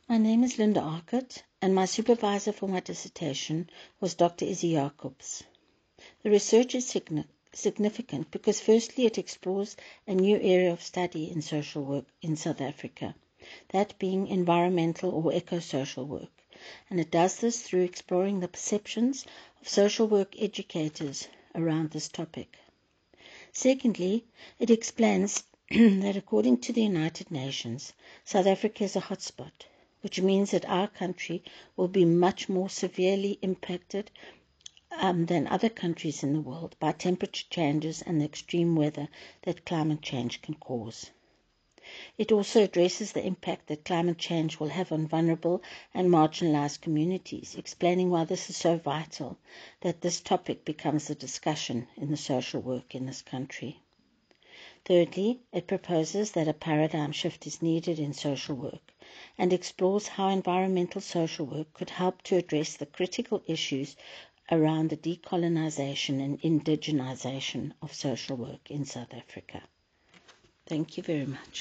My name is Linda Arkett, and my supervisor for my dissertation was Dr. Izzy Jacobs. The research is significant because firstly it explores a new area of study in social work in South Africa, that being environmental or eco-social work, and it does this through exploring the perceptions of social work educators around this topic. Secondly, it explains that according to the United Nations, South Africa is a hotspot, which means that our country will be much more severely impacted than other countries in the world by temperature changes and the extreme weather that climate change can cause. It also addresses the impact that climate change will have on vulnerable and marginalized communities, explaining why this is so vital that this topic becomes a discussion in the social work in this country. Thirdly, it proposes that a paradigm shift is needed in social work and explores how environmental social work could help to address the critical issues around the decolonization and indigenization of social work in South Africa. Thank you very much.